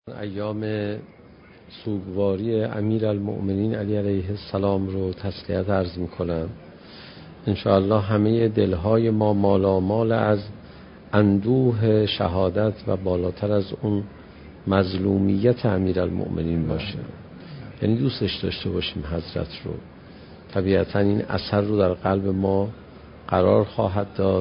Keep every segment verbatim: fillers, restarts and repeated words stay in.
ایام سوگواری امیرالمؤمنین علی علیه السلام رو تسلیت عرض میکنم. انشاءالله همه دلهای ما مالامال از اندوه شهادت و بالاتر از اون مظلومیت امیرالمؤمنین باشه، یعنی دوستش داشته باشیم حضرت رو. طبیعتا این اثر رو در قلب ما قرار خواهد داد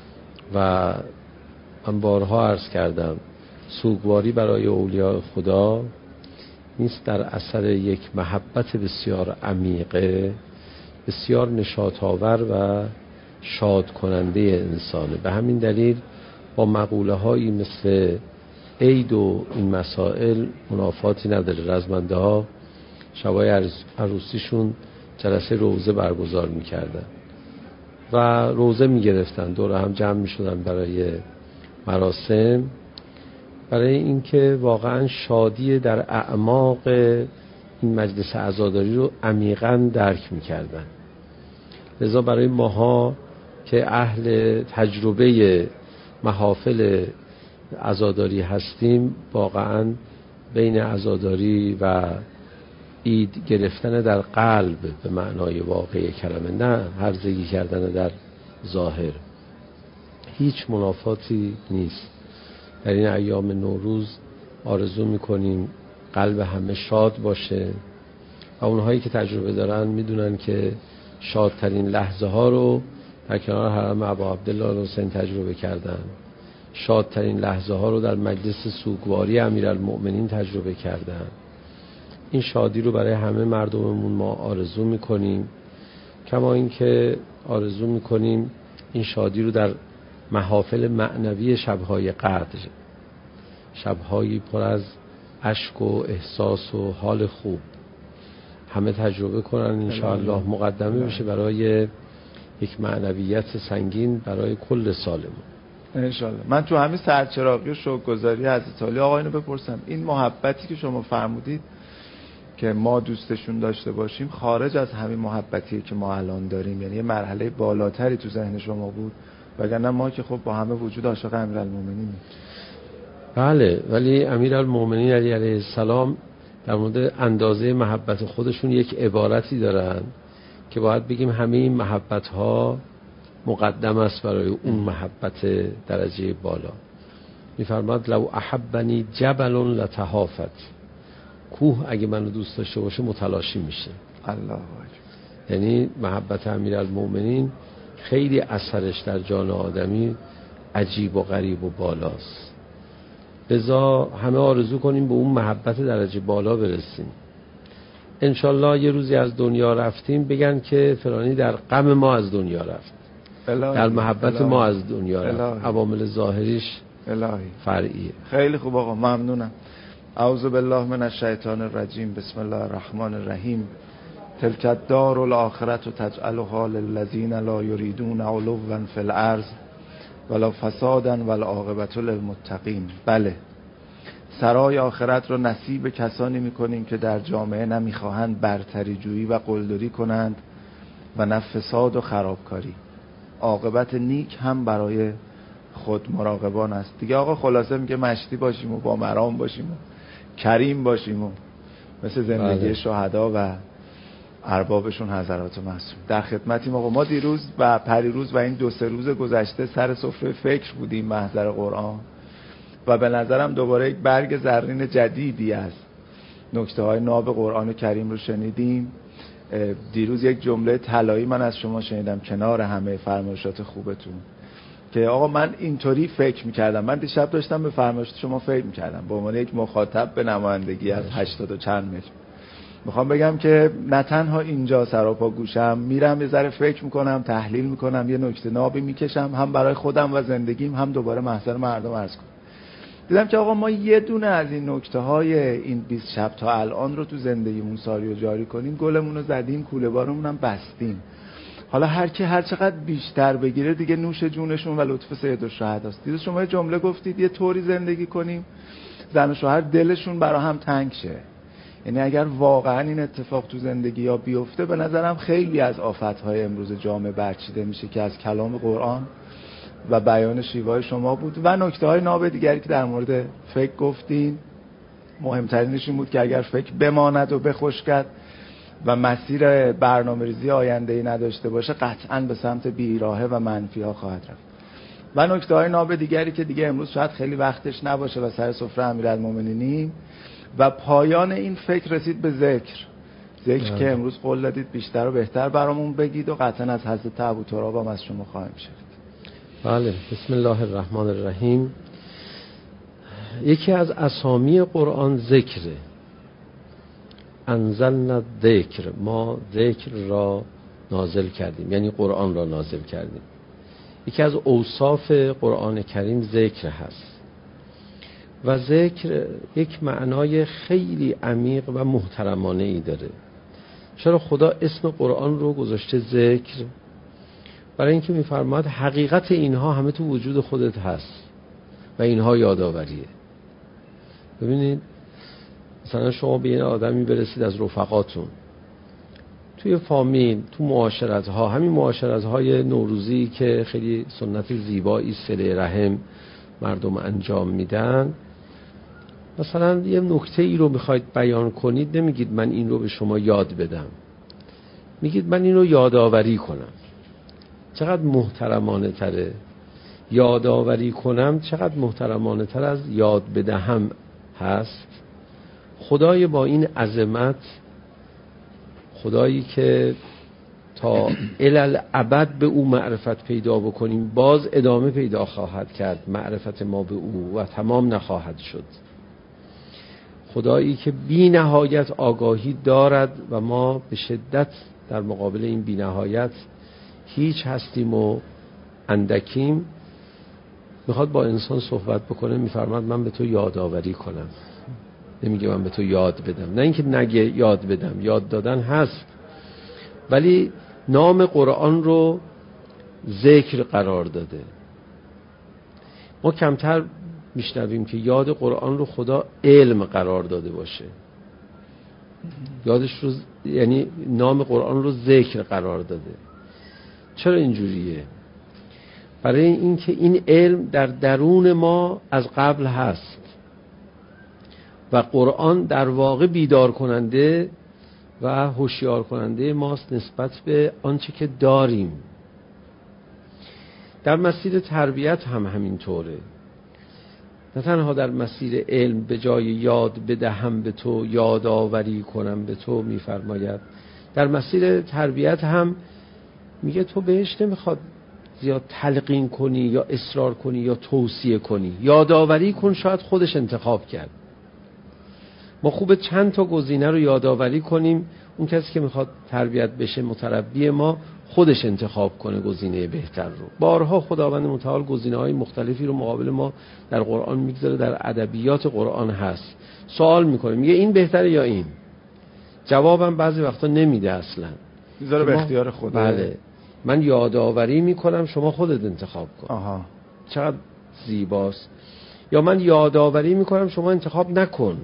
و من بارها عرض کردم سوگواری برای اولیاء خدا نیست در اثر یک محبت بسیار عمیقه، بسیار نشاط آور و شاد کننده انسانه. به همین دلیل با مقوله هایی مثل عید و این مسائل منافاتی نداره. رزمنده ها شبای عروسیشون جلسه روزه برگزار میکردن و روزه میگرفتن، دور هم جمع میشدن برای مراسم، برای اینکه واقعا شادی در اعماق این مجلس عزاداری رو عمیقاً درک میکردن. لذا برای ماها که اهل تجربه محافل عزاداری هستیم، واقعا بین عزاداری و عید گرفتن در قلب به معنای واقعی کلمه، نه هرزگی کردن در ظاهر، هیچ منافاتی نیست. در این ایام نوروز آرزو میکنیم قلب همه شاد باشه و اونهایی که تجربه دارن میدونن که شادترین لحظه ها رو در کنار حرم ابا عبدالله حسین تجربه کردن، شادترین لحظه ها رو در مجلس سوگواری امیرالمؤمنین تجربه کردن. این شادی رو برای همه مردممون ما آرزو میکنیم، کما اینکه آرزو میکنیم این شادی رو در محافل معنوی شبهای قدر، شبهایی پر از اشک و احساس و حال خوب، همه تجربه کنن انشاءالله، مقدمه بشه برای یک معنویت سنگین برای کل سالمون انشاءالله. من تو همین سرچراغی و شوک‌گذاری حضرت علی آقا اینو بپرسم، این محبتی که شما فرمودید که ما دوستشون داشته باشیم خارج از همین محبتیه که ما الان داریم، یعنی یه مرحله بالاتری تو ذهن شما بود، وگرنه ما که خب با همه وجود عاشق امیرالمومنینیم. بله، ولی امیرالمومنین علی علیه السلام در مورد اندازه محبت خودشون یک عبارتی دارن که باید بگیم همه این محبت ها مقدم است برای اون محبت درجه بالا. میفرماد لو احبنی جبل لتهافت، کوه اگه منو دوست داشته باشه متلاشی میشه. الله اکبر. یعنی محبت امیرالمومنین خیلی اثرش در جان آدمی عجیب و غریب و بالاست. لذا همه آرزو کنیم به اون محبت درجه بالا برسیم. انشالله یه روزی از دنیا رفتیم بگن که فلانی در غم ما از دنیا رفت، در محبت الهی. ما از دنیا رفت. عوامل ظاهریش الهی فرعیه. خیلی خوب آقا، ممنونم. اعوذ بالله من الشیطان الرجیم. بسم الله الرحمن الرحیم. تلک الدار الاخرة تجعلها للذین لا یریدون علوا فی الارض ولا فسادا والعاقبة للمتقین. بله، سرای آخرت رو نصیب کسانی میکنیم که در جامعه نمیخواهند برتری جویی و قلدری کنند و نه فساد و خرابکاری. عاقبت نیک هم برای خود مراقبان است. دیگه آقا خلاصه میگه مشتی باشیم و با مرام باشیم و کریم باشیم و مثل زندگی بله. شهدا و اربابشون حضرات معصوم. در خدمتیم آقا. ما دیروز و پریروز و این دو سه روز گذشته سر سفره فکر بودیم محضر قرآن و به نظرم دوباره یک برگ زرین جدیدی از نکته های ناب قرآن کریم رو شنیدیم. دیروز یک جمله طلایی من از شما شنیدم کنار همه فرمایشات خوبتون که آقا من اینطوری فکر میکردم. من دیشب داشتم به فرمایشات شما فکر میکردم به عنوان یک مخاطب به نمایندگی از هشتاد و چند میلیون. میخوام بگم که نه تنها اینجا سراپا گوشم، میرم یه ذره فکر میکنم، تحلیل میکنم، یه نکته نابی میکشم، هم برای خودم و زندگیم، هم دوباره محضر مردم عرض کنم. دیدم که آقا ما یه دونه از این نکته های این بیست شب تا الان رو تو زندگیمون ساری و جاری کنیم، گلمون رو زدیم، کوله بارمون هم بستیم. حالا هر کی هر چقدر بیشتر بگیره دیگه نوش جونشون و لطف سید الشهداست. دیدید شما یه جمله گفتید یه طوری زندگی کنیم زن و شوهر دلشون برا هم تنگ شه. یعنی اگر واقعا این اتفاق تو زندگی ها بیفته، به نظرم خیلی از آفت‌های امروز جامعه برچیده میشه که از کلام قرآن و بیان شیوای شما بود و نکته‌های ناب دیگری که در مورد فکر گفتین مهمترینش این بود که اگر فکر بماند و بخشکد و مسیر برنامه‌ریزی آینده‌ای نداشته باشه قطعاً به سمت بیراهه و منفی‌ها خواهد رفت. و نکته‌های ناب دیگری که دیگه امروز شاید خیلی وقتش نباشه و سر سفره امیرالمومنینی و پایان این فکر رسید به ذکر ذکر که امروز قول دادید بیشتر و بهتر برامون بگید و قطعاً از حضرت ابوتراب هم از شما خواهیم شنید. بله، بسم الله الرحمن الرحیم. یکی از اسامی قرآن ذکره. انزلنا ذکر، ما ذکر را نازل کردیم، یعنی قرآن را نازل کردیم. یکی از اوصاف قرآن کریم ذکر هست و ذکر یک معنای خیلی عمیق و محترمانه ای داره. چرا خدا اسم قرآن رو گذاشته ذکر؟ برای اینکه می‌فرماد حقیقت اینها همه تو وجود خودت هست و اینها یادآوریه. ببینید مثلا شما به این آدمی برسید از رفقاتون توی فامیل، تو معاشرت ها، همین معاشرت های نوروزی که خیلی سنت زیبایی صله رحم مردم انجام میدن، مثلا یه نکته ای رو میخواید بیان کنید، نمیگید من این رو به شما یاد بدم، میگید من این رو یادآوری کنم. چقدر محترمانه تره یادآوری کنم، چقدر محترمانه تر از یاد بدهم هست. خدای با این عظمت، خدایی که تا الالعبد به او معرفت پیدا بکنیم باز ادامه پیدا خواهد کرد معرفت ما به او و تمام نخواهد شد. خدایی که بی نهایت آگاهی دارد و ما به شدت در مقابل این بی نهایت هیچ هستیم و اندکیم، میخواد با انسان صحبت بکنه، میفرماد من به تو یادآوری کنم. نمیگه من به تو یاد بدم، نه اینکه نگه یاد بدم، یاد دادن هست، ولی نام قرآن رو ذکر قرار داده. ما کمتر میشنویم که یاد قرآن رو خدا علم قرار داده باشه. یادش رو یعنی نام قرآن رو ذکر قرار داده. چرا اینجوریه؟ برای اینکه این علم در درون ما از قبل هست و قرآن در واقع بیدار کننده و هوشیار کننده ماست نسبت به آنچه که داریم. در مسیر تربیت هم همینطوره. نه تنها در مسیر علم به جای یاد بدهم به تو، یادآوری کنم به تو میفرماید، در مسیر تربیت هم میگه تو بهش نمیخواد زیاد تلقین کنی یا اصرار کنی یا توصیه کنی، یادآوری کن، شاید خودش انتخاب کرد. ما خوبه چند تا گزینه رو یادآوری کنیم، اون کسی که میخواد تربیت بشه متربی ما خودش انتخاب کنه گزینه بهتر رو. بارها خداوند متعال گزینه‌های مختلفی رو مقابل ما در قرآن میگذاره، در ادبیات قرآن هست. سوال میکنه، میگه این بهتره یا این؟ جوابم بعضی وقتا نمیده اصلا، میذاره به اختیار خدا. بله من یادآوری میکنم، شما خودت انتخاب کن. آها چقدر زیباست. یا من یادآوری میکنم، شما انتخاب نکن.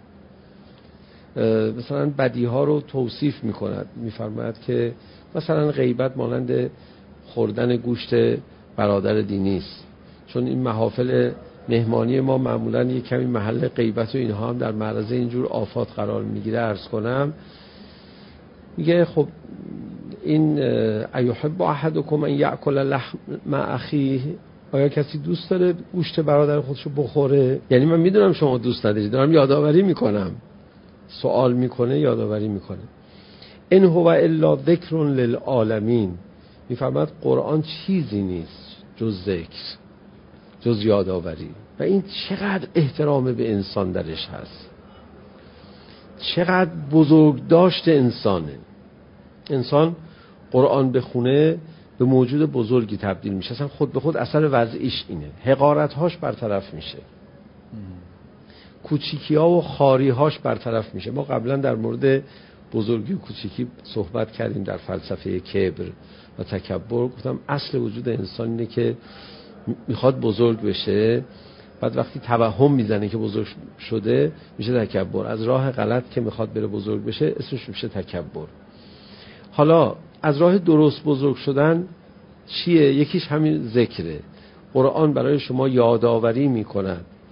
مثلا بدیها رو توصیف میکند، میفرماید که مثلا غیبت مانند خوردن گوشت برادر دینی است. چون این محافل مهمانی ما معمولا یک کمی محل غیبت و اینها هم در معرض اینجور آفات قرار میگیره. عرض کنم میگه خب این ایحب احدکم ان یاکل لحم اخیه، آیا کسی دوست داره گوشت برادر خودشو بخوره؟ یعنی من میدونم شما دوست ندارید، دارم یادآوری میکنم. سوال میکنه، یادآوری میکنه. ان هو الا ذکر للعالمین، میفرماد قرآن چیزی نیست جز ذکر، جز یادآوری. و این چقدر احترام به انسان درش هست، چقدر بزرگ داشت انسانه. انسان قرآن بخونه به موجود بزرگی تبدیل میشه، اصلا خود به خود اثر وضعیش اینه، حقارت‌هاش برطرف میشه، کوچیکی‌ها و خاری‌هاش برطرف میشه. ما قبلا در مورد بزرگی و کوچیکی صحبت کردیم در فلسفه کبر و تکبر. گفتم اصل وجود انسان اینه که میخواد بزرگ بشه، بعد وقتی توهم میزنه که بزرگ شده میشه تکبر. از راه غلط که میخواد بره بزرگ بشه اسمش میشه تکبر. حالا از راه درست بزرگ شدن چیه؟ یکیش همین ذکره. قرآن برای شما یادآوری میکند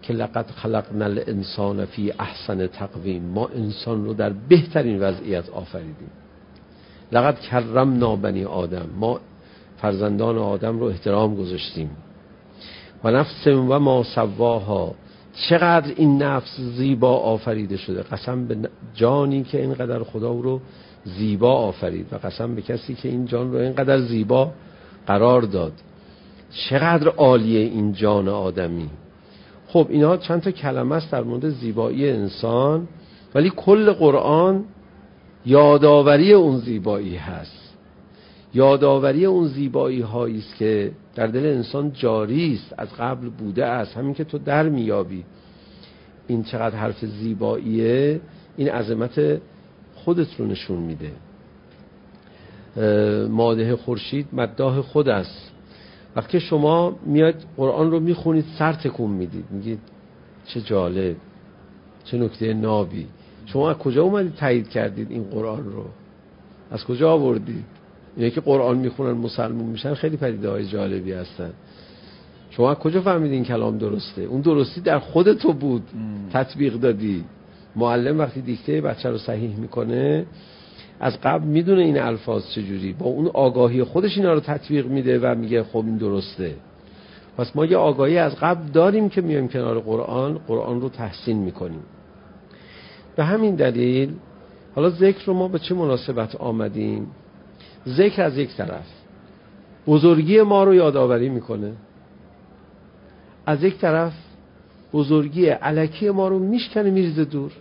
که لقد خلقنا الانسان فی احسن تقویم، ما انسان رو در بهترین وضعیت آفریدیم. لقد کرمنا بنی آدم، ما فرزندان آدم رو احترام گذاشتیم. و نفس و ما سواها، چقدر این نفس زیبا آفریده شده. قسم به جانی که اینقدر خدا رو زیبا آفرید و قسم به کسی که این جان رو اینقدر زیبا قرار داد. چقدر عالیه این جان آدمی. خب اینا چند تا کلمه است در مورد زیبایی انسان، ولی کل قرآن یادآوری اون زیبایی هست. یادآوری اون زیبایی هایی است که در دل انسان جاری است، از قبل بوده است. همین که تو در میابی این چقدر حرف زیباییه، این عظمت خودت رو نشون میده. مادح خورشید مداح خود است. وقتی شما میاد قرآن رو میخونید سر تکون میدید، میگید چه جالب، چه نکته نابی. شما از کجا اومدید تایید کردید این قرآن رو؟ از کجا آوردید؟ اینه که قرآن میخونن مسلمون میشن خیلی پدیده های جالبی هستن. شما از کجا فهمیدید این کلام درسته؟ اون درستی در خود تو بود، تطبیق دادی. معلم وقتی دیکته بچه رو صحیح میکنه از قبل میدونه این الفاظ چجوری، با اون آگاهی خودش اینا رو تطبیق میده و میگه خب این درسته. پس ما یه آگاهی از قبل داریم که میایم کنار قرآن، قرآن رو تحسین میکنیم. به همین دلیل حالا ذکر رو ما به چه مناسبت آمدیم؟ ذکر از یک طرف بزرگی ما رو یادآوری میکنه، از یک طرف بزرگی الکی ما رو میشکنه میریزه دور،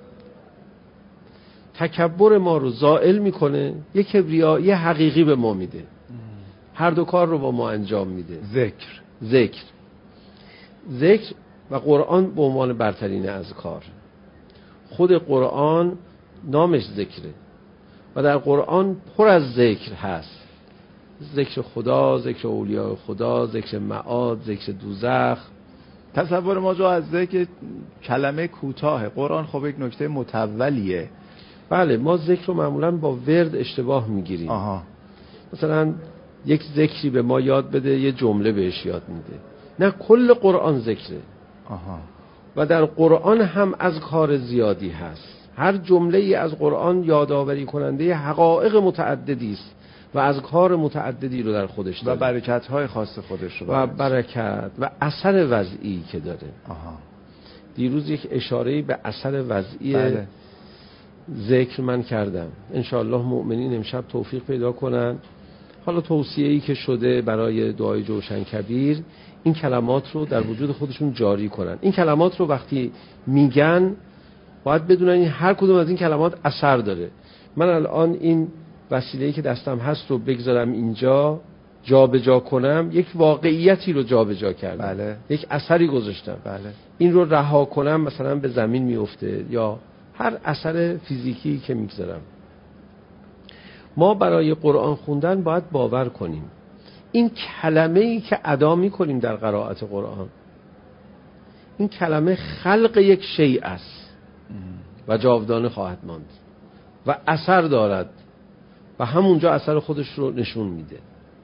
تکبر ما رو زائل میکنه، یک کبریایی حقیقی به ما میده. هر دو کار رو با ما انجام میده. ذکر ذکر ذکر و قرآن به عنوان برترین اذکار. خود قرآن نامش ذکره و در قرآن پر از ذکر هست. ذکر خدا، ذکر اولیاء خدا، ذکر معاد، ذکر دوزخ. تصور ما جو از ذکر کلمه کوتاه. قرآن خب یک نکته متولیه. بله، ما ذکر رو معمولا با ورد اشتباه میگیریم. آها. مثلا یک ذکری به ما یاد بده، یه جمله بهش یاد میده. نه، کل قرآن ذکره. آها. و در قرآن هم از کار زیادی هست. هر جمله ای از قرآن یادآوری کننده حقایق متعددی است و از کار متعددی رو در خودش داره و برکت‌های خاص خودش رو و برکت و اثر وضعی که داره. آها. دیروز یک اشاره‌ای به اثر وضعی بله. ذکر من کردم. انشاءالله مؤمنین امشب توفیق پیدا کنن. حالا توصیه‌ای که شده برای دعای جوشن کبیر، این کلمات رو در وجود خودشون جاری کنن. این کلمات رو وقتی میگن باید بدونن این هر کدوم از این کلمات اثر داره. من الان این وسیله‌ای که دستم هست رو بگذارم اینجا جابجا جا کنم، یک واقعیتی رو جابجا جا کردم. بله. یک اثری گذاشتم. بله. این رو رها کنم مثلا به زمین میفته یا هر اثر فیزیکی که میگذارم. ما برای قرآن خوندن باید باور کنیم این کلمه‌ای که ادا می‌کنیم در قرائت قرآن، این کلمه خلق یک شیء است و جاودانه خواهد ماند و اثر دارد و همونجا اثر خودش رو نشون میده.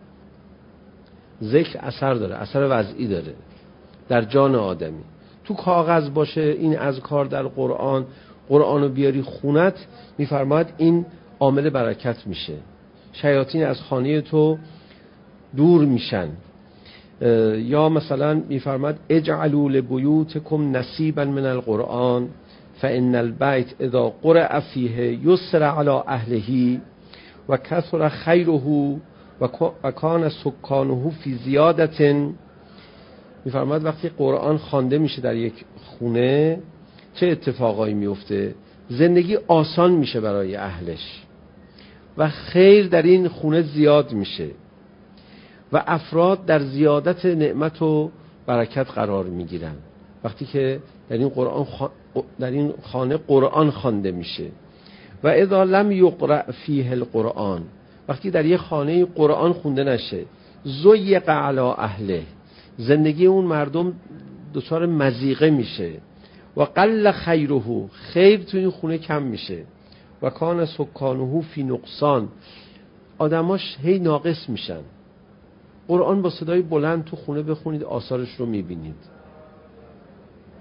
ذکر اثر داره، اثر وضعی داره در جان آدمی. تو کاغذ باشه این اذکار در قرآن، قرآن رو بیاری خونت، میفرماید این عامل برکت میشه، شیاطین از خانه تو دور میشن. یا مثلا میفرماید اجعلوا لبیوتکم نصیبا من القرآن فان البیت اذا قرأ فیه یسر علی اهله و کثر خیره و کان سکانه فی زیادت. میفرماید وقتی قرآن خوانده میشه در یک خونه چه اتفاقایی میفته؟ زندگی آسان میشه برای اهلش و خیر در این خونه زیاد میشه و افراد در زیادت نعمت و برکت قرار میگیرن وقتی که در این قرآن خ... در این خانه قرآن خوانده میشه. و اذا لم یقرأ فیه القرآن، وقتی در یک خانه قرآن خونده نشه، ضیق علی اهله، زندگی اون مردم دچار مضیقه میشه و قل خیره، خیر تو این خونه کم میشه و کان سکانه فی نقصان، آدماش هی ناقص میشن. قرآن با صدای بلند تو خونه بخونید آثارش رو میبینید.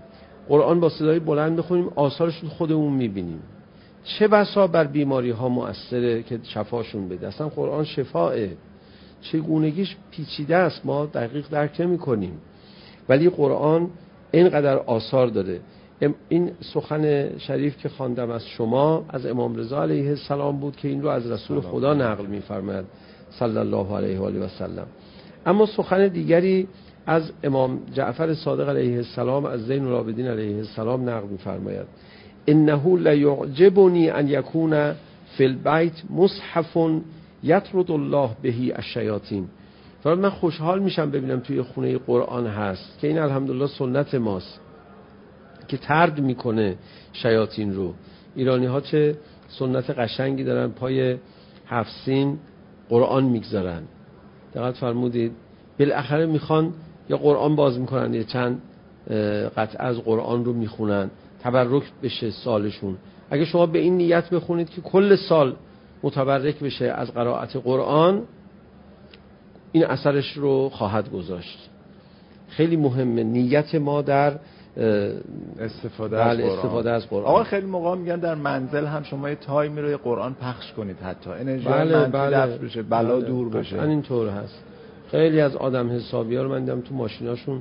قرآن با صدای بلند بخونیم آثارش رو خودمون میبینیم. چه بسا بر بیماری ها مؤثره که شفاشون بده. اصلا قرآن شفاه، چگونگیش پیچیده است، ما دقیق درک نمی کنیم، ولی قرآن اینقدر آثار داره. این سخن شریف که خواندم از شما از امام رضا علیه السلام بود که این رو از رسول خدا نقل می‌فرماید صلی الله علیه و آله و سلم. اما سخن دیگری از امام جعفر صادق علیه السلام از زین العابدین علیه السلام نقل می‌فرماید انه لیعجبنی ان یکون فی البیت مصحف یطرد الله بهی الشیاطین. فرمان من خوشحال میشم ببینم توی خونه قرآن هست که این الحمدلله سنت ماست که طرد میکنه شیاطین رو. ایرانی ها چه سنت قشنگی دارن، پای هفت سین قرآن میگذارن. دقت فرمودید؟ بالاخره میخوان یا قرآن باز میکنن یا چند قطعه از قرآن رو میخونن، تبرک بشه سالشون. اگه شما به این نیت بخونید که کل سال متبرک بشه از قرائت قرآن، این اثرش رو خواهد گذاشت. خیلی مهمه نیت ما در استفاده از قرآن. استفاده از قرآن. آقا خیلی موقع میگن در منزل هم شما یه تایمی رو قرآن پخش کنید، حتی انرژی بله منفی بله دفع بشه، بلا بله دور بشه. این طور هست. خیلی از آدم حسابی ها رو من دیدم تو ماشیناشون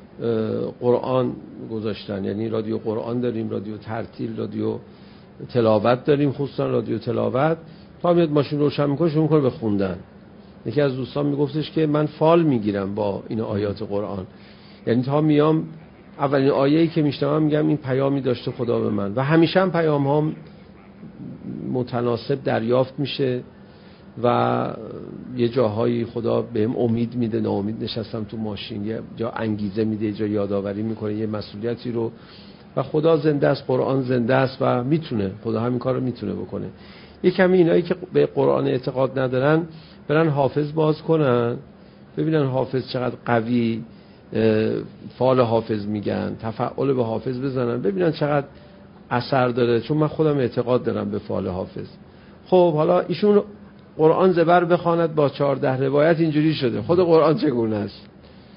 قرآن گذاشتن، یعنی رادیو قرآن داریم، رادیو ترتیل، رادیو تلاوت داریم، خصوصا رادیو تلاوت. تا میاد ماشین روشن میکنه شروع میکنه به خوندن. یکی از دوستان میگفتش که من فال میگیرم با این آیات قرآن، یعنی تا میام اولین آیه‌ای که میشنوم میگم این پیامی داشته خدا به من، و همیشه هم پیام ها متناسب دریافت میشه و یه جاهایی خدا بهم امید میده، ناامید نشستم تو ماشین، یه جا انگیزه میده، یه جا یادآوری میکنه یه مسئولیتی رو، و خدا زنده است، قرآن زنده است و میتونه، خدا همین کار رو میتونه بکنه. یه کمی اینایی که به قرآن اعتقاد ندارن برن حافظ باز کنن ببینن حافظ چقدر قوی، فال حافظ میگن، تفعل به حافظ بزنن ببینن چقدر اثر داره، چون من خودم اعتقاد دارم به فال حافظ. خب حالا ایشون قرآن زبر بخواند با چهارده روایت اینجوری شده، خود قرآن چگونه است؟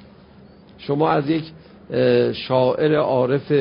شما از یک شاعر عارف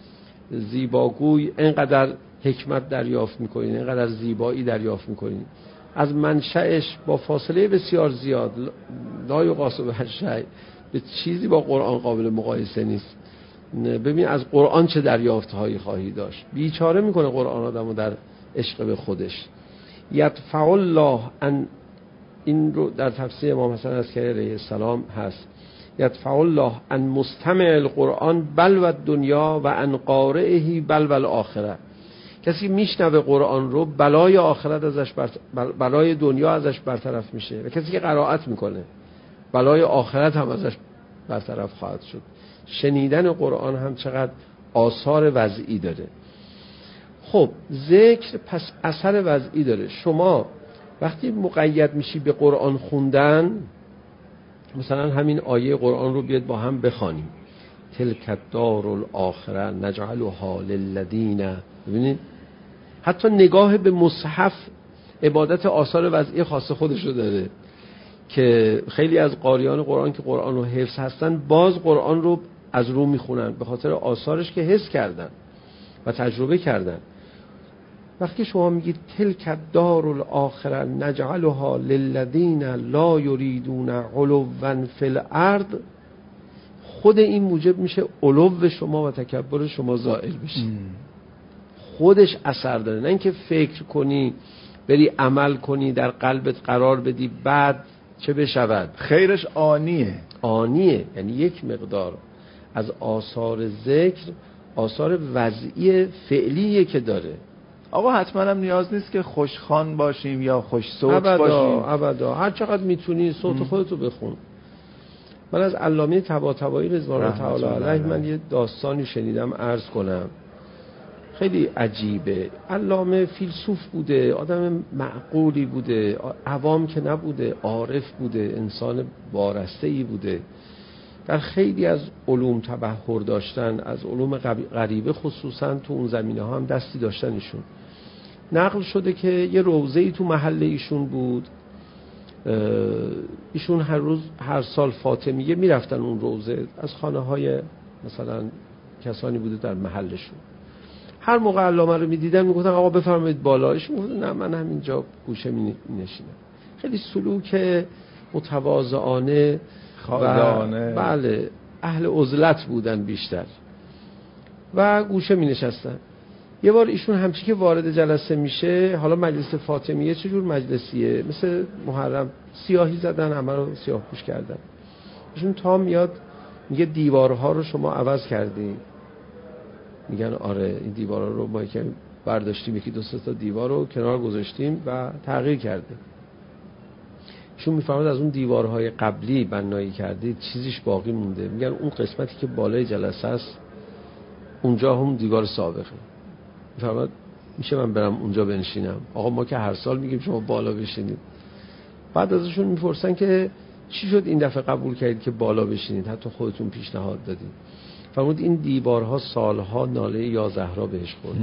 زیباگوی اینقدر حکمت دریافت میکنید، اینقدر زیبایی دریافت میکنید، از منشأش با فاصله بسیار زیاد، لا یقاس به شیء، به چیزی با قرآن قابل مقایسه نیست. ببین از قرآن چه دریافت‌هایی خواهی داشت. بیچاره میکنه قرآن آدمو در عشق به خودش. یدفع الله ان، این رو در تفسیر امام حسن عسکری علیه السلام هست، یدفع الله ان مستمع القرآن بل و دنیا و ان قارئه بل و الاخره. کسی میشنوه قرآن رو بلای آخرت ازش بر... بلای دنیا ازش برطرف میشه، و کسی که قرائت میکنه بلای آخرت هم ازش برطرف خواهد شد. شنیدن قرآن هم چقدر آثار وضعی داره. خب ذکر پس اثر وضعی داره. شما وقتی مقید میشی به قرآن خوندن، مثلا همین آیه قرآن رو بیاد با هم بخوانیم، تلک الدار الاخره نجعلها للذین، ببینید حتی نگاه به مصحف عبادت آثار وضعی خاص خودش رو داره، که خیلی از قاریان قرآن که قرآن رو حفظ هستن باز قرآن رو از رو میخونن به خاطر آثارش که حس کردن و تجربه کردن. وقتی شما میگید تلک الدار الاخره نجعلها للذین لا یریدون علوا فی الارض، خود این موجب میشه علو شما و تکبر شما زائل بشه. خودش اثر داره، نه اینکه فکر کنی بری عمل کنی در قلبت قرار بدی بعد چه بشود. خیرش آنیه آنیه، یعنی یک مقدار از آثار ذکر آثار وضعی فعلیه که داره. آقا حتما هم نیاز نیست که خوشخوان باشیم یا خوش صوت ابدا، باشیم. ابدا هر چقدر میتونی صوت خودتو بخون. من از علامه طباطبایی رضوان الله تعالی علیه من یه داستانی شنیدم عرض کنم، خیلی عجیبه. علامه فیلسوف بوده، آدم معقولی بوده، عوام که نبوده، عارف بوده، انسان وارسته‌ای بوده، در خیلی از علوم تبحر داشتن، از علوم غریبه خصوصا تو اون زمینه ها هم دستی داشتن. ایشون نقل شده که یه روضه‌ای تو محله ایشون بود، ایشون هر روز هر سال فاطمیه میرفتن اون روضه، از خانه های مثلا کسانی بوده در محلشون. هر موقع علامه رو میدیدن میگفتن آقا بفرمایید بالایش، میگفتن نه من همینجا گوشه می نشینم. خیلی سلوک متواضعانه خاضعانه، بله اهل عزلت بودن بیشتر و گوشه می نشستن. یه بار ایشون همچی که وارد جلسه میشه، حالا مجلس فاطمیه چجور مجلسیه، مثل محرم سیاهی زدن، همه رو سیاه پوش کردن. ایشون تا میاد میگه دیوارها رو شما عوض کردی. میگن آره این دیوارها رو ما که برداشتیم یکی دو سه تا دیوار رو کنار گذاشتیم و تغییر کردیم. ایشون میفرماد از اون دیوارهای قبلی بنایی کردید چیزیش باقی مونده. میگن اون قسمتی که بالای جلسه است اونجا هم دیوار سابقه. میفرماد میشه من برم اونجا بنشینم؟ آقا ما که هر سال میگیم شما بالا بشینید. بعد ازشون میپرسن که چی شد این دفعه قبول کردید که بالا بشینید، حتی خودتون پیشنهاد دادید؟ فرمود این دیوارها سالها ناله یا زهرا بهش خورد،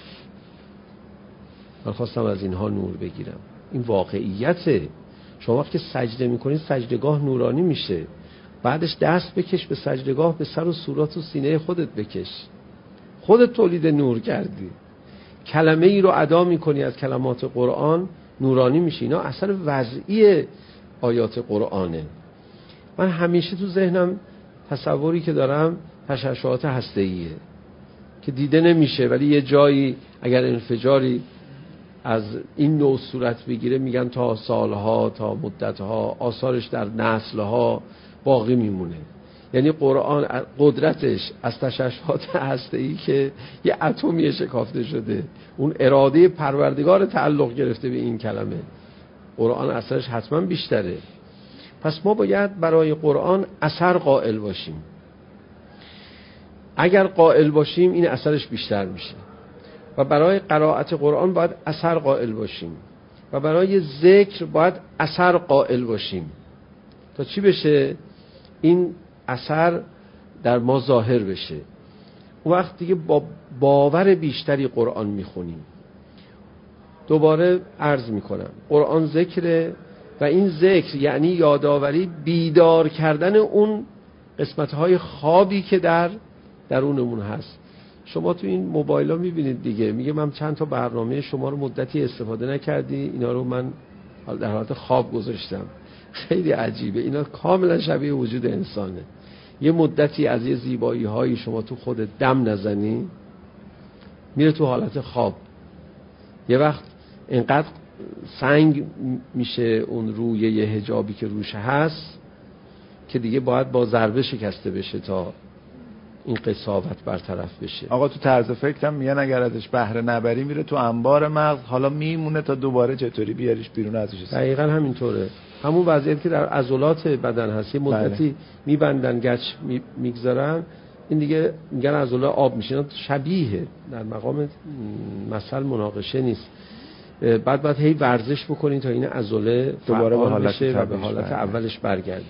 من خواستم از اینها نور بگیرم. این واقعیته. شما وقتی سجده میکنید سجدگاه نورانی میشه، بعدش دست بکش به سجدگاه، به سر و صورت و سینه خودت بکش، خودت تولید نور کردی. کلمه ای رو ادا میکنی از کلمات قرآن نورانی میشی. اینا اثر وضعی آیات قرآنه. من همیشه تو ذهنم تصوری که دارم تشعشعات هسته‌ایه که دیده نمیشه، ولی یه جایی اگر انفجاری از این نوع صورت بگیره میگن تا سالها تا مدتها آثارش در نسلها باقی میمونه. یعنی قرآن قدرتش از تشعشعات هسته‌ای که یه اتمی شکافته شده، اون اراده پروردگار تعلق گرفته به این کلمه، قرآن اثرش حتما بیشتره. پس ما باید برای قرآن اثر قائل باشیم. اگر قائل باشیم این اثرش بیشتر میشه. و برای قرائت قرآن باید اثر قائل باشیم و برای ذکر باید اثر قائل باشیم تا چی بشه؟ این اثر در ما ظاهر بشه. اون وقت دیگه با باور بیشتری قرآن میخونیم. دوباره عرض میکنم قرآن ذکره و این ذکر یعنی یادآوری، بیدار کردن اون قسمت‌های خوابی که در درونمون هست. شما تو این موبایل ها میبینید دیگه، میگه من چند تا برنامه شما رو مدتی استفاده نکردی، اینا رو من در حالت خواب گذاشتم. خیلی عجیبه، اینا کاملا شبیه وجود انسانه. یه مدتی از یه زیبایی هایی شما تو خودت دم نزنی میره تو حالت خواب. یه وقت اینقدر سنگ میشه اون روی یه حجابی که روش هست که دیگه باید با ضربه شکسته بشه تا این قساوت برطرف بشه. آقا تو طرز فکرم میگن اگر ازش بهره نبری میره تو انبار مغز، حالا میمونه تا دوباره چطوری بیاریش بیرون ازش. دقیقاً همینطوره. همون وضعیت که در عضلات بدن هست، یه مدتی بله. میبندن گچ میگذارن، این دیگه میگن عضله آب میشن. شبیه در مقام مثل مناقشه نیست. بعد بعد هی ورزش بکنین تا این عضله دوباره به حالت و به حالت برگرد. اولش برگرده.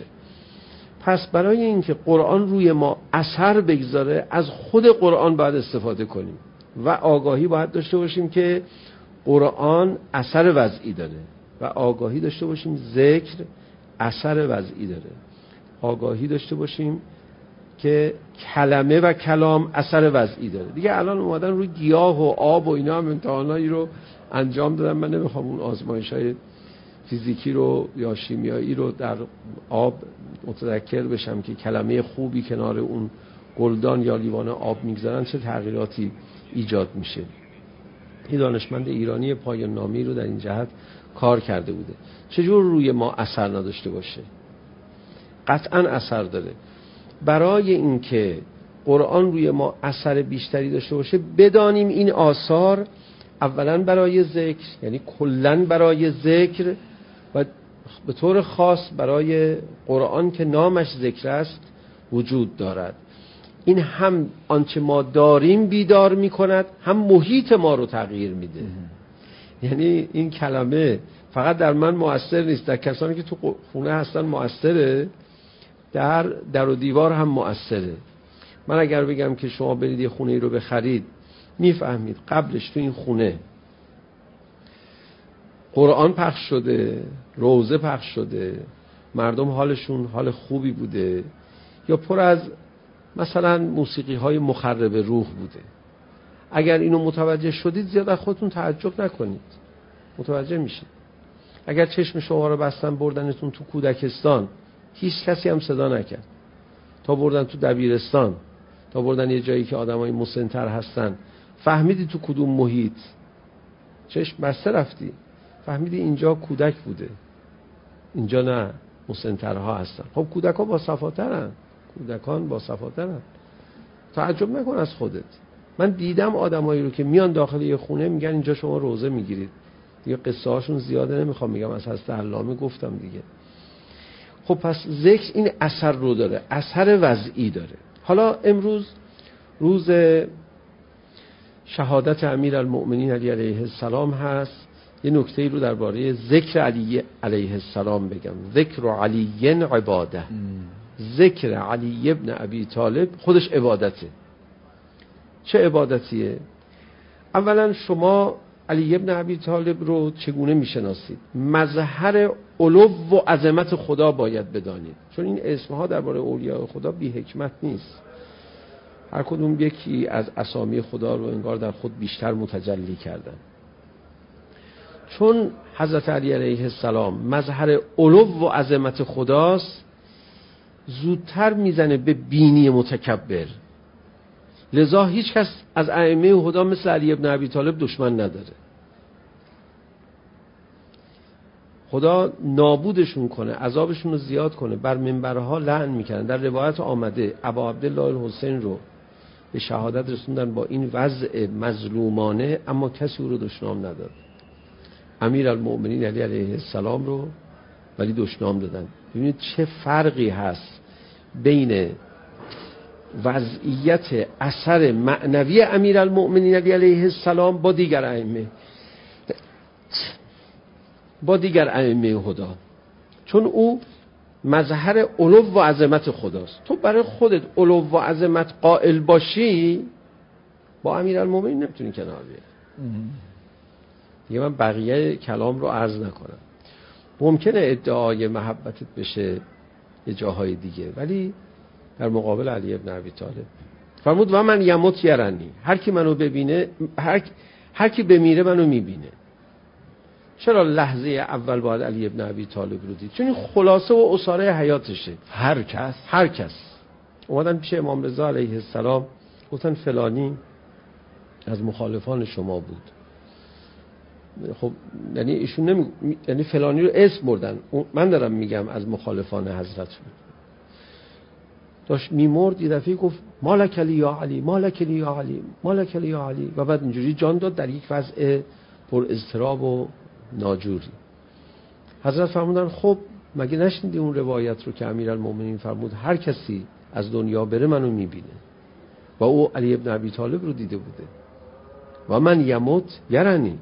پس برای اینکه قرآن روی ما اثر بگذاره از خود قرآن باید استفاده کنیم و آگاهی باید داشته باشیم که قرآن اثر وضعی داره و آگاهی داشته باشیم ذکر اثر وضعی داره. آگاهی داشته باشیم که کلمه و کلام اثر وضعی داره. دیگه الان اومدن روی گیاه و آب و اینا هم امتحانایی رو انجام دادن. من نمیخوام اون آزمایش‌های فیزیکی رو یا شیمیایی رو در آب متذکر بشم که کلمه خوبی کنار اون گلدان یا لیوان آب میگذارن چه تغییراتی ایجاد میشه. این دانشمند ایرانی پایان نامی رو در این جهت کار کرده بوده. چجور روی ما اثر نداشته باشه؟ قطعا اثر داره. برای اینکه قرآن روی ما اثر بیشتری داشته باشه بدانیم این آثار اولا برای ذکر، یعنی کلن برای ذکر و به طور خاص برای قرآن که نامش ذکر است وجود دارد. این هم آنچه ما داریم بیدار می کند، هم محیط ما رو تغییر میده. یعنی این کلمه فقط در من مؤثر نیست، در کسانی که تو خونه هستن مؤثره، در در و دیوار هم مؤثره. من اگر بگم که شما برید یه خونه ای رو بخرید، میفهمید قبلش تو این خونه قرآن پخش شده، روزه پخش شده، مردم حالشون حال خوبی بوده، یا پر از مثلا موسیقی های مخرب روح بوده. اگر اینو متوجه شدید زیاد از خودتون تعجب نکنید، متوجه میشید. اگر چشم شما رو بستن بردنتون تو کودکستان، هیچ کسی هم صدا نکرد، تا بردن تو دبیرستان، تا بردن یه جایی که آدمای مسن‌تر هستن، فهمیدی تو کدوم محیط، چشم بسته رفتی، فهمیدی اینجا کودک بوده، اینجا نه، مسن‌ترها هستن. خب کودکان با صفاترن، کودکان با صفاترن. تعجب نکن از خودت. من دیدم آدمایی رو که میان داخل یه خونه میگن اینجا شما روزه میگیرید. دیگه قصه هاشون زیاده نمیخوام میگم، از حضرت علامه گفتم دیگه. خب پس ذکر این اثر رو داره، اثر وضعی داره. حالا امروز روز شهادت امیرالمؤمنین علی علیه السلام هست. یه نکته رو درباره ذکر علی علیه السلام بگم. ذکر علی عباده، ذکر علی ابن ابی طالب خودش عبادته. چه عبادتیه؟ اولا شما علی ابن ابی طالب رو چگونه میشناسید؟ مظهر علو و عظمت خدا باید بدانید، چون این اسمها درباره اولیاء خدا بی حکمت نیست. هر کدوم یکی از اسامی خدا رو انگار در خود بیشتر متجلی کردن. چون حضرت علی علیه السلام مظهر علو و عظمت خداست، زودتر میزنه به بینی متکبر. لذا هیچ کس از ائمه هدا مثل علی ابن ابی طالب دشمن نداره. خدا نابودشون کنه، عذابشون رو زیاد کنه، بر منبرها لعن میکنن. در روایت آمده ابا عبدالله الحسین رو به شهادت رسوندن با این وضع مظلومانه، اما کسی او رو دشنام نداد. امیرالمؤمنین علی علیه السلام رو ولی دشنام دادن. ببینید چه فرقی هست بین وضعیت اثر معنوی امیرالمؤمنین علی علیه السلام با دیگر ائمه، با دیگر ائمه هدا. چون او مظهر علو و عظمت خداست. تو برای خودت علو و عظمت قائل باشی، با امیرالمؤمنین نمیتونی کنار بیای. دیگه من بقیه کلام رو عرض نکنم. ممکنه ادعای محبتت بشه یه جاهای دیگه، ولی در مقابل علی ابن ابی طالب فرمود و من یموت یرنی، هر کی منو ببینه، هر هر کی بمیره منو میبینه. چرا لحظه اول باید علی ابن ابی طالب رو دید؟ چون این خلاصه و اصاره حیاتشه. هر کس هر کس اومدن پیش امام رضا علیه السلام، گفتن فلانی از مخالفان شما بود. خب یعنی ایشون نمی... یعنی فلانی رو اسم بردن، من دارم میگم از مخالفان حضرت بود. داشت میمرد، یه دفعه گفت مالک علی یا علی، مالک علی یا علی، مالک علی یا علی، و بعد اینجوری جان داد در یک وضع پر اضطراب و ناجوری. حضرت فرمودن خب مگه نشنیدی اون روایت رو که امیرالمؤمنین فرمود هر کسی از دنیا بره منو میبینه؟ و او علی ابن ابی طالب رو دیده بوده. و من یموت یرنی.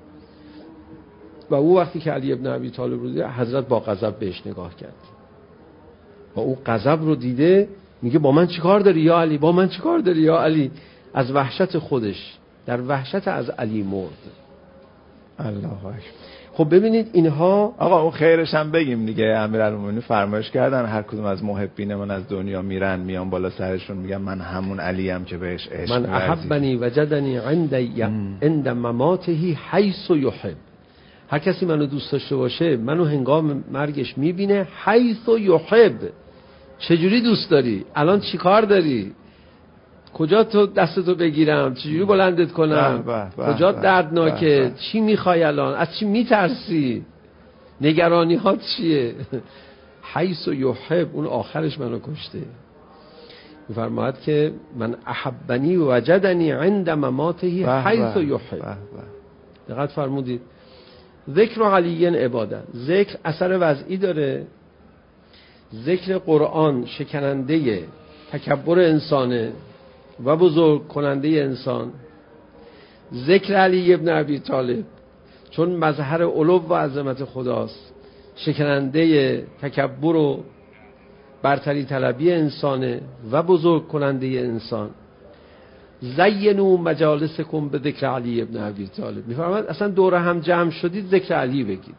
و او وقتی که علی ابن ابی طالب رو دیده، حضرت با غضب بهش نگاه کرد. و او غضب رو دیده، میگه با من چیکار داری یا علی؟ با من چیکار داری یا علی؟ از وحشت خودش، در وحشت از علی مرد. الله اکبر. خب ببینید اینها، آقا اون خیرش هم بگیم دیگه. امیرالمومنین فرمایش کردن هر کدوم از محبین من از دنیا میرن، میان بالا سرشون میگن من همون علیم که بهش عشق من احبنی وجدنی عند عند مماته حیث یحب. هر کسی منو دوست داشته باشه منو هنگام مرگش میبینه حیث یحب. چجوری دوست داری؟ الان چی کار داری؟ کجا تو دستتو بگیرم؟ چجوری بلندت کنم؟ بح بح بح کجا بح دردناکه؟ بح بح. چی میخوای الان؟ از چی میترسی؟ نگرانی ها چیه؟ حیث یحب. اون آخرش منو کشته. میفرماید که من احبنی وجدنی عند مماته حیث یحب. دقت فرمودید. ذکر علی عباده. ذکر اثر وضعی داره. ذکر قرآن شکننده تکبر انسانه و بزرگ کننده انسان. ذکر علی ابن ابی طالب چون مظهر علو و عظمت خداست، شکننده تکبر و برتری طلبی انسانه و بزرگ کننده انسان. زینوا مجالسکم به ذکر علی ابن ابی طالب. میفرماید اصلا دور هم جمع شدید ذکر علی بگید.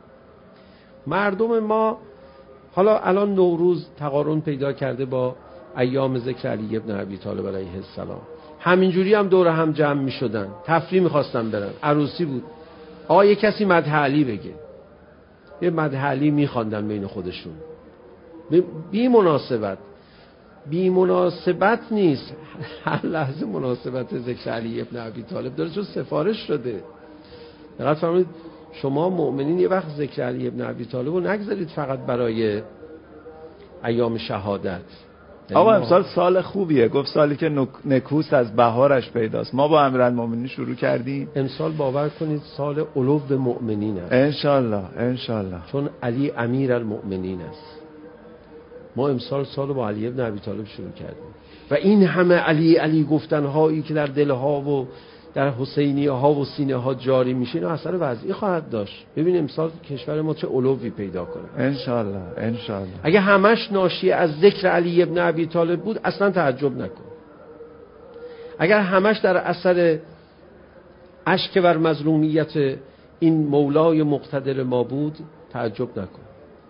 مردم ما حالا الان نوروز تقارن پیدا کرده با ایام ذکر علی ابن ابی طالب علیه السلام. همینجوری هم دور هم جمع می شدن، تفریح میخواستن برن، عروسی بود، آقا یه کسی مدح علی بگه، یه مدح علی میخواندن بین خودشون، بی مناسبت. بی مناسبت نیست، هر لحظه مناسبت ذکر علی ابن ابی طالب داره، چون سفارش شده. دقت فرمایید، شما مؤمنین یه وقت ذکر علی ابن ابی طالب رو نگذارید فقط برای ایام شهادت. آقا امسال سال خوبیه، گفت سالی که نکوست از بهارش پیداست. ما با امیرالمومنین شروع کردیم. امسال باور کنید سال علو مؤمنین است انشالله انشالله، چون علی امیرالمؤمنین است. ما امسال سال با علی ابن ابی طالب شروع کردیم و این همه علی علی گفتن هایی که در دلها و در حسینیه ها و سینه ها جاری میشه، اینا اثر وضعی خواهد داشت. ببین امسال کشور ما چه علوی پیدا کنه انشالله انشالله. اگه همش ناشی از ذکر علی ابن ابی طالب بود اصلا تعجب نکن. اگر همش در اثر اشک بر مظلومیت این مولای مقتدر ما بود تعجب نکن.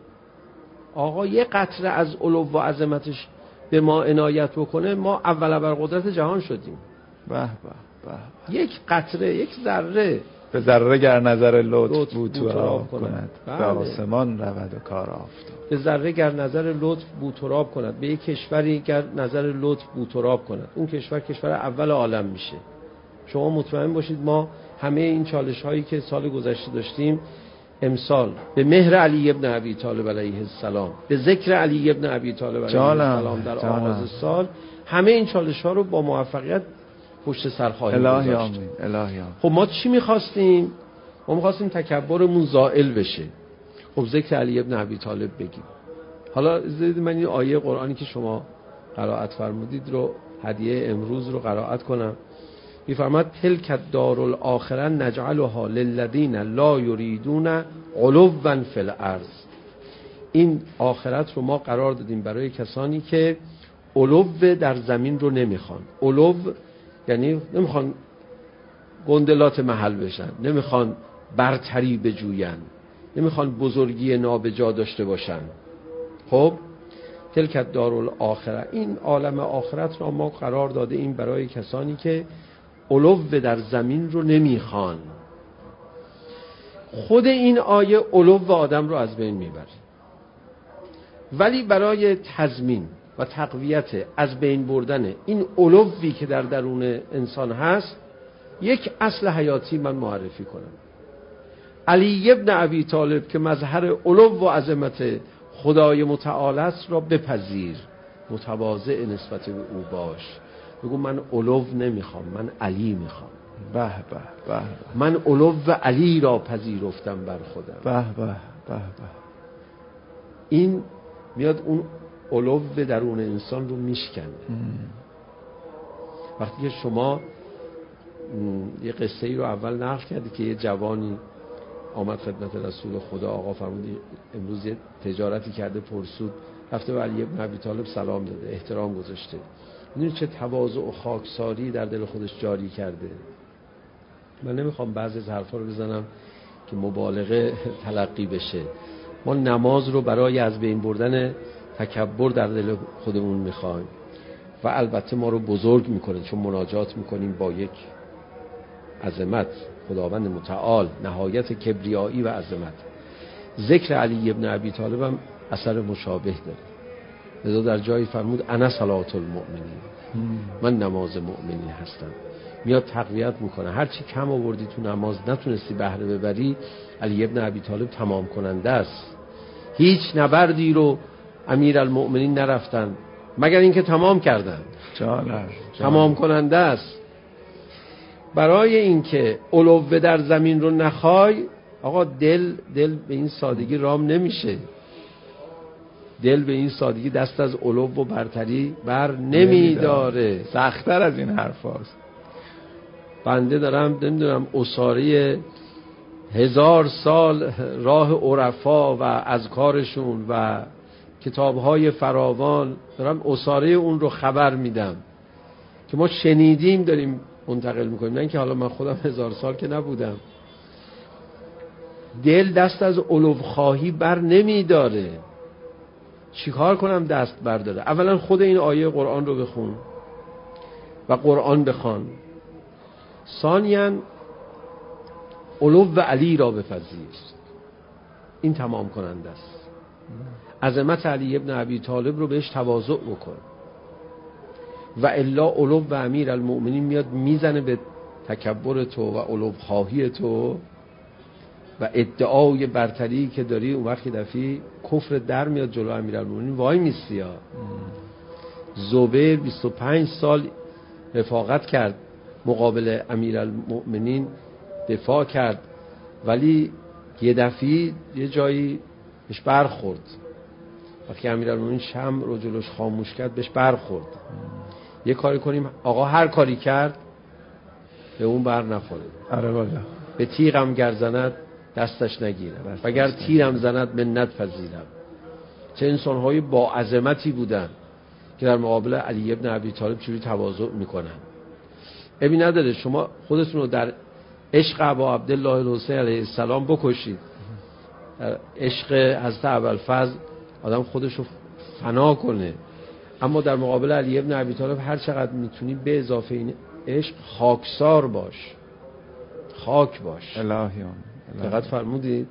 آقا یه قطره از علو و عظمتش به ما عنایت بکنه، ما اول بر قدرت جهان شدیم. به به به. یک قطره، یک ذره. به ذره گر نظر لطف بو تو تراب کند, کند. بله. به آسمان رود و کار آفتاب. به ذره گر نظر لطف بو تراب کند، به یک کشوری گر نظر لطف بو تراب کند، اون کشور کشور اول عالم میشه. شما مطمئن باشید ما همه این چالش هایی که سال گذشته داشتیم، امسال به مهر علی ابن ابی طالب علیه السلام، به ذکر علی ابن ابی طالب علیه السلام در آغاز سال، همه این چالش ها رو با موفقیت پشت سر خواهیم گذاشت. الهی آمین الهی آمین. خب ما چی میخواستیم؟ ما میخواستیم تکبرمون زائل بشه. خب ذکر علی ابن ابی طالب بگیم. حالا زید من این آیه قرآنی که شما قرائت فرمودید رو، هدیه امروز رو قرائت کنم. میفرماد تلک الدار الاخره نجعلها للذین لا یریدون علوا فی الارض. این آخرت رو ما قرار دادیم برای کسانی که علو در زمین رو نمیخوان. علو یعنی نمیخوان گندلات محل بشن، نمیخوان برتری بجوین، نمیخوان بزرگی نابجا داشته باشن. خب تلک الدار الاخره، این عالم آخرت رو ما قرار داده این برای کسانی که علو در زمین رو نمیخوان. خود این آیه علو آدم رو از بین میبره، ولی برای تضمین و تقویت از بین بردن این علوی که در درون انسان هست، یک اصل حیاتی من معرفی کنم. علی ابن ابی طالب که مظهر علو و عظمت خدای متعال است را بپذیر، متواضع نسبت به او باش. بگو من علو نمیخوام، من علی میخوام. به به به. من علو و علی را پذیرفتم بر خودم. به به به به. این میاد اون علو درون انسان رو میشکنه. وقتی که شما یه قصه ای رو اول نقل کردی که یه جوانی آمد خدمت رسول خدا، آقا فرمودی امروز یه تجارتی کرده پرسود، رفته به علی ابن ابی طالب سلام داده، احترام گذاشته. میدونی چه تواضع و خاکساری در دل خودش جاری کرده. من نمیخوام بعضی از حرفا رو بزنم که مبالغه تلقی بشه. ما نماز رو برای از بین بردن تکبر در دل خودمون میخوایم و البته ما رو بزرگ میکنه، چون مناجات میکنیم با یک عظمت خداوند متعال، نهایت کبریایی و عظمت. ذکر علی ابن ابی طالب هم اثر مشابه داره. لذا در جایی فرمود انا صلات المؤمنین، من نماز مؤمنین هستم. میاد تقویت میکنه. هر چی کم آوردی تو نماز نتونستی بهره ببری، علی ابن ابی طالب تمام کننده است. هیچ نبردی رو امیرالمؤمنین نرفتن مگر اینکه تمام کردن. جانم تمام کننده است. برای اینکه علو در زمین رو نخوای، آقا دل دل به این سادگی رام نمیشه. دل به این سادگی دست از علو و برتری بر نمیداره. سخت‌تر از این حرف هاست. بنده دارم نمیدونم اساره هزار سال راه عرفا و اذکارشون و کتاب‌های فراوان دارم اساره اون رو خبر میدم که ما شنیدیم داریم منتقل میکنیم، نه اینکه حالا من خودم هزار سال که نبودم. دل دست از علو خواهی بر نمیداره. چیکار کنم دست برداره؟ اولا خود این آیه قرآن رو بخون و قرآن بخوان. ثانیاً علو و علی را بپذیر. این تمام کننده است. عظمت علی ابن ابی طالب رو بهش تواضع بکن و الا علو و امیر المؤمنین میاد میزنه به تکبر تو و علو خواهی تو و ادعای برتری که داری. اون وقت دفعی کفر در میاد جلو امیرالمومنین وای میستی ها. زبیر بیست و پنج سال رفاقت کرد مقابل امیرالمومنین، دفاع کرد، ولی یه دفعی یه جایی بهش برخورد. وقتی امیرالمومنین شمع رو جلوش خاموش کرد بهش برخورد. یه کاری کنیم آقا هر کاری کرد به اون بر نخوره. آره والا. به تیغم گر زند دستش نگیرم وگر تیرم زند منت پذیرم. چه انسان‌های با عظمتی بودن که در مقابل علی ابن ابی طالب چجوری تواضع میکنن. ببین نداره شما خودتون رو در عشق ابا عبدالله الحسین علیه السلام بکشید، در عشق حضرت ابوالفضل آدم خودش رو فنا کنه، اما در مقابل علی ابن ابی طالب هر چقدر میتونی به اضافه این عشق خاکسار باش، خاک باش. الهیان دقت فرمودید؟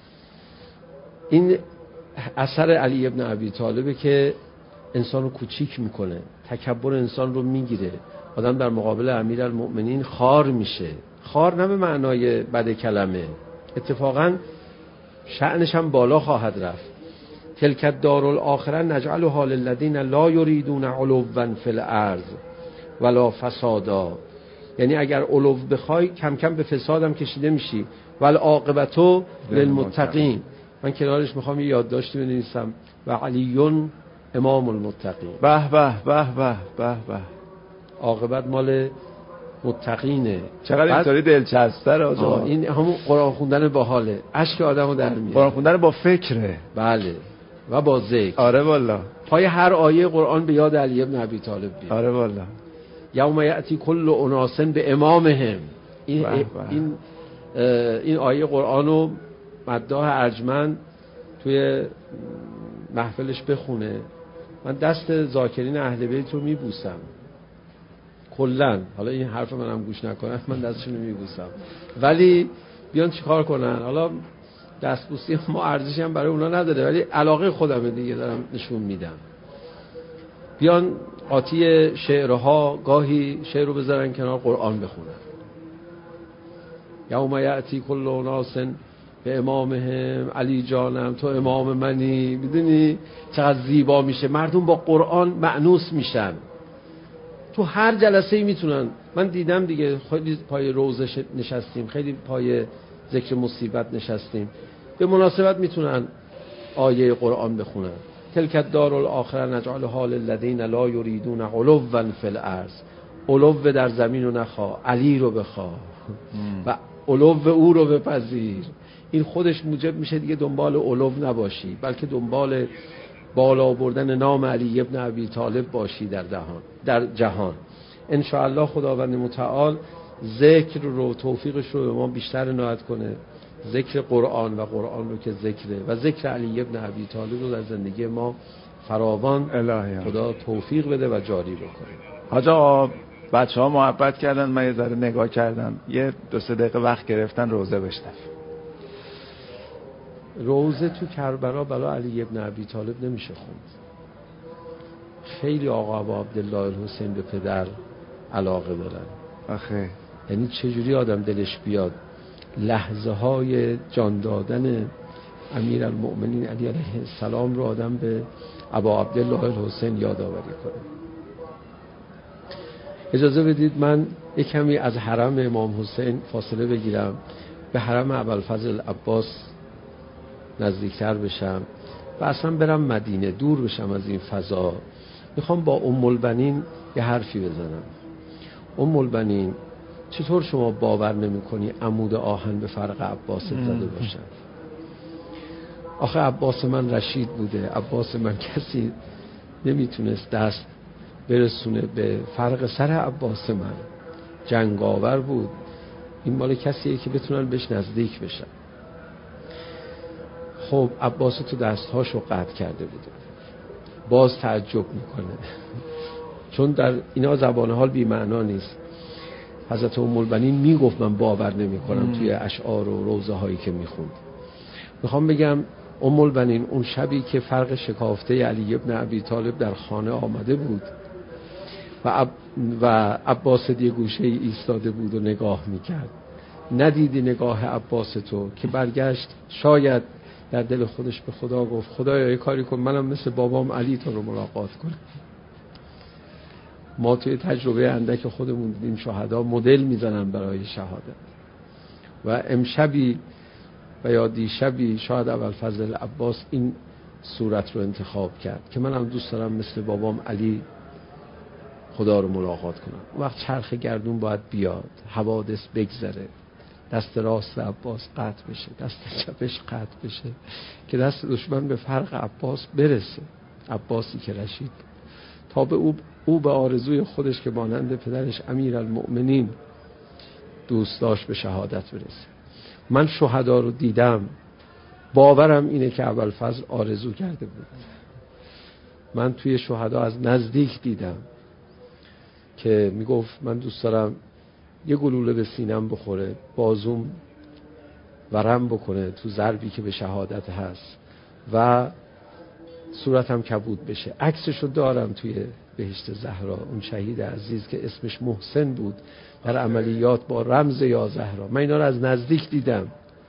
این اثر علی ابن ابی طالبه که انسان رو کوچیک میکنه، تکبر انسان رو میگیره. آدم در مقابل امیرالمؤمنین خار میشه. خار نه به معنای بد کلمه، اتفاقا شأنش هم بالا خواهد رفت. تلک الدار الاخره نجعلها للذین لا یریدون علوا فی الارض ولا فسادا. یعنی اگر علو بخوای کم کم به فسادم کشیده میشی. والعاقبت للمتقین. من کنارش میخوام یه یادداشتی بنویسم و علیون امام المتقین. به به به به به به. عاقبت مال متقینه. چقدر اینطوری دلچسبه راجا. این همون قرآن خوندن باحاله، اشک آدمو در میاره. قرآن خوندن با فکره. بله و با ذکر. آره والا. پای هر آیه قرآن به یاد علی ابن ابی طالب بیاد. آره والا. یوم یأتی کل اناس به امامهم. این بح بح. این این آیه قرآنو مداح ارجمند توی محفلش بخونه. من دست ذاکرین اهل بیت رو میبوسم کلن. حالا این حرف منم گوش نکنن من دستشون رو میبوسم، ولی بیان چیکار کنن؟ حالا دستبوسی ما ارزشی هم برای اونا نداره، ولی علاقه خودمه دیگه، دارم نشون میدم. بیان قاطی شعرها گاهی شعر رو بذارن کنار قرآن بخونن. یوم یأتی کل اناس به امامهم. علی جانم تو امام منی. میدونی چقدر زیبا میشه مردم با قرآن مأنوس میشن. تو هر جلسه‌ای میتونن. من دیدم دیگه خیلی پای روزه نشستیم، خیلی پای ذکر مصیبت نشستیم، به مناسبت میتونن آیه قرآن بخونن. تلک الدار الاخره نجعلها للذین لا یریدون علوا فی الارض. علو در زمین رو نخوا، علی رو بخوا و علو او رو بپذیر. این خودش موجب میشه دیگه دنبال علو نباشی، بلکه دنبال بالا بردن نام علی ابن ابی طالب باشی در جهان. در جهان ان شاء الله خداوند متعال ذکر رو توفیقش رو به ما بیشتر عنایت کنه. ذکر قرآن و قرآن رو که ذکره و ذکر علی ابن ابی طالب رو در زندگی ما فراوان الهی خدا توفیق بده و جاری بکنه. حاج آقا بچه ها محبت کردن، من یه ذره نگاه کردم، یه دو سه دقیقه وقت گرفتن روزه بشنویم. روزه تو کربلا برای علی ابن ابی طالب نمیشه خوند. خیلی آقا ابا عبدالله الحسین به پدر علاقه دارن. آخه یعنی چجوری آدم دلش بیاد لحظه های جان دادن امیر المؤمنین علی علیه السلام رو آدم به ابا عبدالله الحسین یادآوری کنه. اجازه بدید من یک کمی از حرم امام حسین فاصله بگیرم، به حرم ابوالفضل عباس نزدیکتر بشم و اصلا برم مدینه، دور بشم از این فضا. میخوام با ام البنین یه حرفی بزنم. ام البنین، چطور شما باور نمی کنی عمود آهن به فرق عباس زده باشن؟ آخه عباس من رشید بوده، عباس من کسی نمیتونست دست برسونه به فرق سر عباس من. جنگاور بود. این مال کسیه که بتونن بهش نزدیک بشن. خب عباس تو دستهاشو قطع کرده بوده. باز تعجب میکنه، چون در اینا زبان حال بی معنا نیست. حضرت ام البنین میگفت من باور نمیکنم توی اشعار و روزه هایی که میخوند. میخوام بگم ام البنین اون شبی که فرق شکافته علی ابن ابی طالب در خانه آمده بود و عب... و عباس دی گوشه ای ایستاده بود و نگاه میکرد، ندیدی نگاه عباس تو که برگشت شاید در دل خودش به خدا گفت خدایا یه کاری کن منم مثل بابام علی تو رو ملاقات کنم. ما توی تجربه اندک خودمون دیدیم شهدا مدل میزنن برای شهادت و امشبی و یا دیشبی شاید ابوالفضل عباس این صورت رو انتخاب کرد که منم دوست دارم مثل بابام علی خدا رو ملاقات کنم. وقت چرخ گردون باید بیاد، حوادث بگذره، دست راست عباس قطع بشه، دست چپش قطع بشه که دست دشمن به فرق عباس برسه، عباسی که رشید تا به او, او به آرزوی خودش که مانند پدرش امیرالمؤمنین دوست داشت به شهادت برسه. من شهدا رو دیدم، باورم اینه که ابوالفضل آرزو کرده بود. من توی شهدا از نزدیک دیدم که میگفت من دوست دارم یه گلوله به سینم بخوره، بازوم ورم بکنه تو ضربی که به شهادت هست و صورتم کبود بشه. عکسشو دارم توی بهشت زهرا، اون شهید عزیز که اسمش محسن بود در عملیات با رمز یا زهرا. من اینا رو از نزدیک دیدم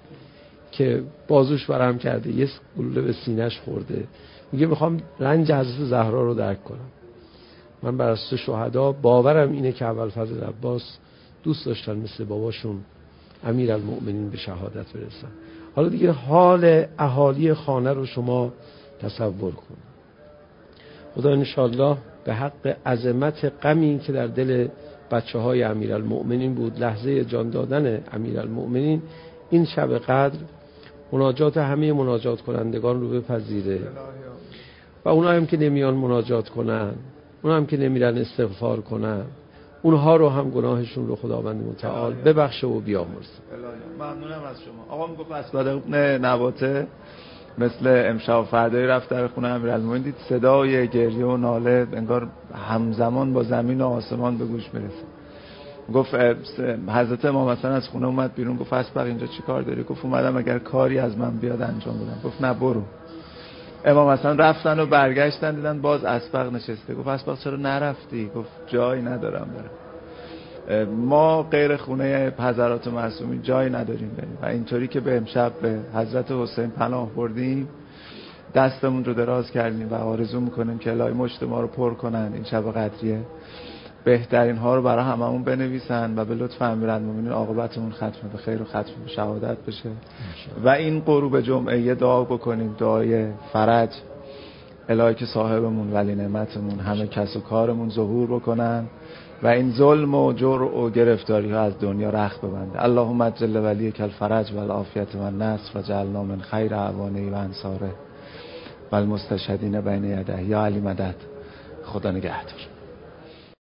که بازوش ورم کرده، یه گلوله به سینه‌اش خورده، میگه میخوام رنج حضرت زهرا رو درک کنم. من بر اساس شهدا باورم اینه که ابوالفضل عباس دوست داشتن مثل باباشون امیرالمؤمنین به شهادت برسن. حالا دیگه حال اهالی خانه رو شما تصور کن. خدا انشالله به حق عظمت غمی که در دل بچه های امیرالمؤمنین بود لحظه جان دادن امیرالمؤمنین، این شب قدر مناجات همه مناجات کنندگان رو بپذیره و اونا هم که نمیان مناجات کنن، اونا هم که نمیرن استغفار کنن، اونها رو هم گناهشون رو خداوند متعال ببخشه و بیامرزه. ممنونم از شما. آقا میگفت اسباد نباته مثل امشب و فردایی رفت در خونه امیرالمومنین، دید صدای گریه و ناله انگار همزمان با زمین و آسمان به گوش میرسه. گفت حضرت امام حسن از خونه اومد بیرون، گفت اسبق اینجا چی کار داری؟ گفت اومدم اگر کاری از من بیاد انجام بدم. گفت نه برو. امام حسن رفتن و برگشتن دیدن باز اسبق نشسته. گفت اسبق چرا نرفتی؟ گفت جایی ندارم برم. ما غیر خونه حضرات معصومین جایی نداریم بریم و اینطوری که به امشب به حضرت حسین پناه بردیم دستمون رو دراز کردیم و آرزو میکنیم که الهی مشت ما رو پر کنن این شب قدریه، بهترین ها رو برای هممون بنویسن و به لطف امیرالمومنین عاقبتمون ختم به خیر و ختم به شهادت بشه و این غروب جمعه دعا بکنیم، دعای فرج، الهی که صاحبمون ولی نعمتمون همه کس و کارمون ظهور بکنن و این ظلم و جور و گرفتاری ها از دنیا رخت ببنده. اللهم اجل ولیک الفرج و العافیت و النصر و جعلنا من خیر اعوانه و انصاره و المستشهدین بین یده. یا علی مدد. خدا نگهدار.